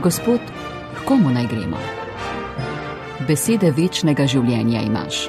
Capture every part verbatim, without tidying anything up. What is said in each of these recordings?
Gospod, h komu naj gremo? Besede večnega življenja imaš.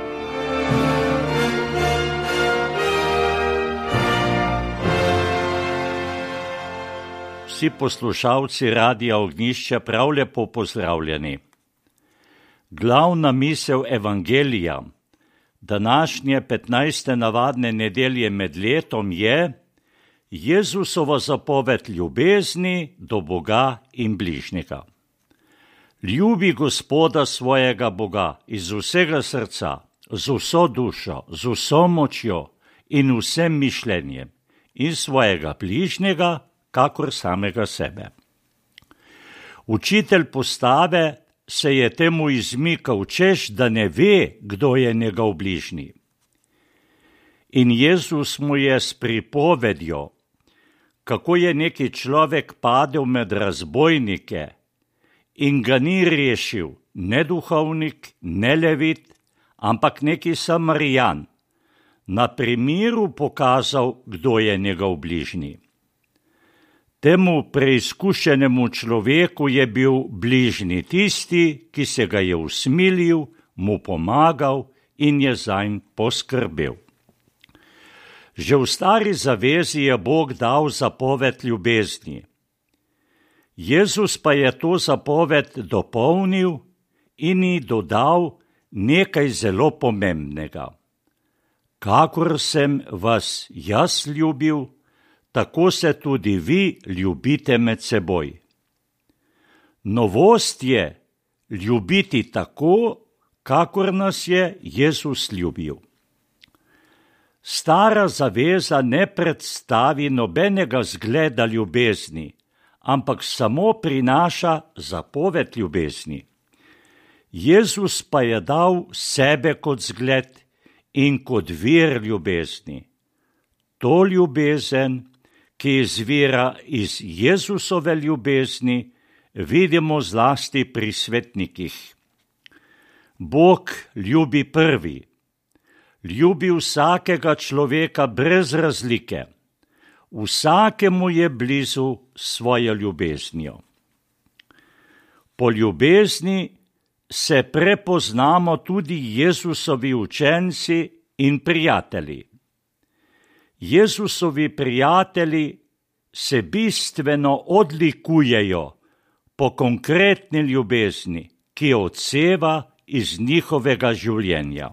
Vsi poslušalci Radia Ognjišče prav lepo pozdravljeni. Glavna misel Evangelija današnje petnajste navadne nedelje med letom je Jezusova zapoved ljubezni do Boga in bližnjega. Ljubi Gospoda svojega Boga iz vsega srca, z vso dušo, z vso močjo in vsem mišljenjem in svojega bližnjega, kakor samega sebe. Učitelj postave se je temu izmikal, češ, da ne ve, kdo je njegov bližnji. In Jezus mu je s pripovedjo, kako je neki človek padel med razbojnike in ga ni rešil ne duhovnik, ne levit, ampak neki Samarijan, na primeru pokazal, kdo je njegov bližnji. Temu preizkušenemu človeku je bil bližnji tisti, ki se ga je usmilil, mu pomagal in je zanj poskrbel. Že v stari zavezi je Bog dal zapoved ljubezni. Jezus pa je to zapoved dopolnil in ji dodal nekaj zelo pomembnega. Kakor sem vas jaz ljubil, tako se tudi vi ljubite med seboj. Novost je ljubiti tako, kakor nas je Jezus ljubil. Stara zaveza ne predstavi nobenega zgleda ljubezni, ampak samo prinaša zapoved ljubezni. Jezus pa je dal sebe kot zgled in kot vir ljubezni. To ljubezen, ki izvira iz Jezusove ljubezni, vidimo zlasti pri svetnikih. Bog ljubi prvi, ljubi vsakega človeka brez razlike, vsakemu je blizu svojo ljubeznijo. Po ljubezni se prepoznamo tudi Jezusovi učenci in prijatelji. Jezusovi prijatelji se bistveno odlikujejo po konkretni ljubezni, ki odseva iz njihovega življenja.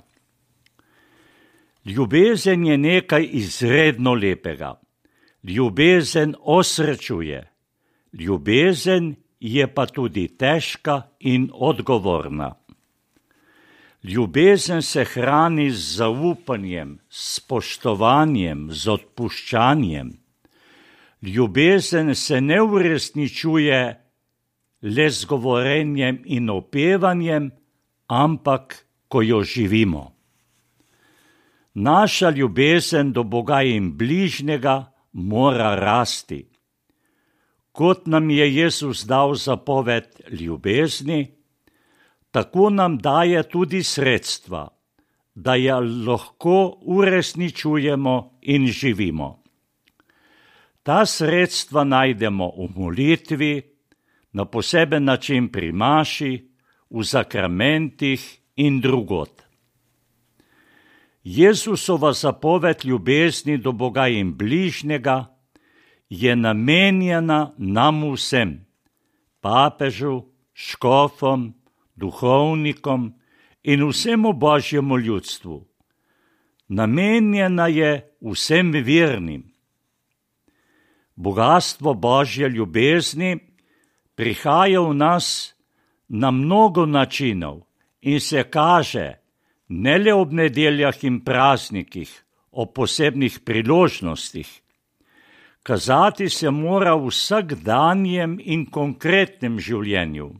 Ljubezen je nekaj izredno lepega. Ljubezen osrečuje. Ljubezen je pa tudi težka in odgovorna. Ljubezen se hrani z zaupanjem, s spoštovanjem, z odpuščanjem. Ljubezen se ne uresničuje le z govorenjem in opevanjem, ampak ko jo živimo. Naša ljubezen do Boga in bližnjega mora rasti. Kot nam je Jezus dal zapoved ljubezni, tako nam daje tudi sredstva, da jo lahko uresničujemo in živimo. Ta sredstva najdemo v molitvi, na poseben način pri maši, v sakramentih in drugod. Jezusova zapoved ljubezni do Boga in bližnjega je namenjena nam vsem, papežu, škofom, duhovnikom in vsemu Božjemu ljudstvu. Namenjena je vsem vernim. Bogastvo Božje ljubezni prihaja v nas na mnogo načinov in se kaže ne le ob nedeljah in praznikih, ob posebnih priložnostih. Kazati se mora v vsakdanjem in konkretnem življenju.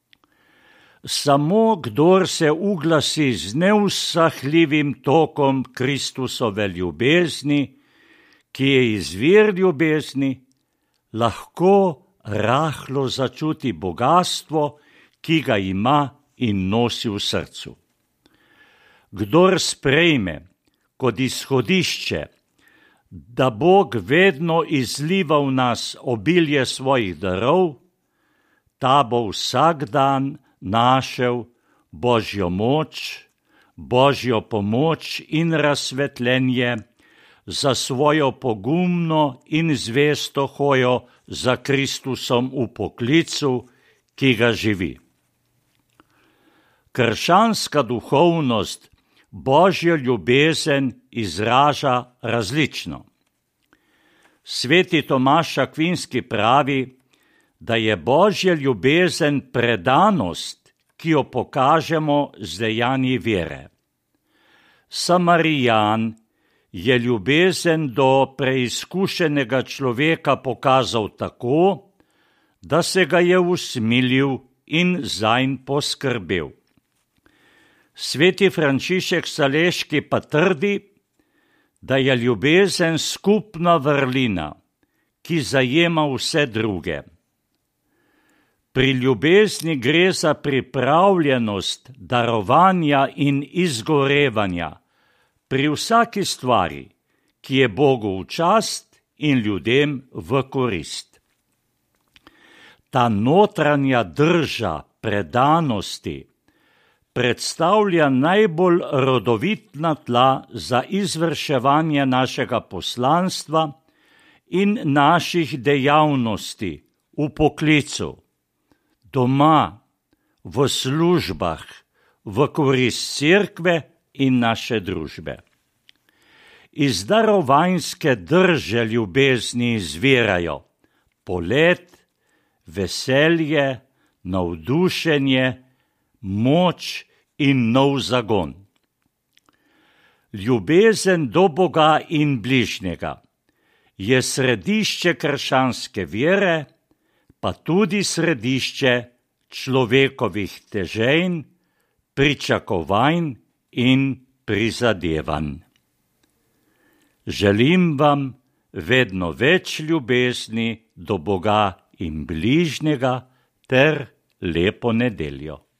Samo kdor se uglasi z neusahljivim tokom Kristusove ljubezni, ki je izvir ljubezni, lahko rahlo začuti bogastvo, ki ga ima in nosi v srcu. Kdor sprejme kot izhodišče, da Bog vedno izliva v nas obilje svojih darov, ta bo vsak dan našel Božjo moč, Božjo pomoč in razsvetljenje za svojo pogumno in zvesto hojo za Kristusom v poklicu, ki ga živi. Krščanska duhovnost Božjo ljubezen izraža različno. Sveti Tomaž Akvinski pravi, da je Božja ljubezen predanost, ki jo pokažemo z dejanji vere. Samarijan je ljubezen do preizkušenega človeka pokazal tako, da se ga je usmilil in zanj poskrbel. Sveti Frančišek Saleški pa trdi, da je ljubezen skupna vrlina, ki zajema vse druge. Pri ljubezni gre za pripravljenost darovanja in izgorevanja pri vsaki stvari, ki je Bogu v čast in ljudem v korist. Ta notranja drža predanosti predstavlja najbolj rodovitna tla za izvrševanje našega poslanstva in naših dejavnosti v poklicu, doma, v službah, v korist cerkve in naše družbe. Iz darovanjske drže ljubezni izvirajo polet, veselje, navdušenje, moč in nov zagon. Ljubezen do Boga in bližnjega je središče krščanske vere, pa tudi središče človekovih težejn, pričakovanj in prizadevanj. Želim vam vedno več ljubezni do Boga in bližnjega ter lepo nedeljo.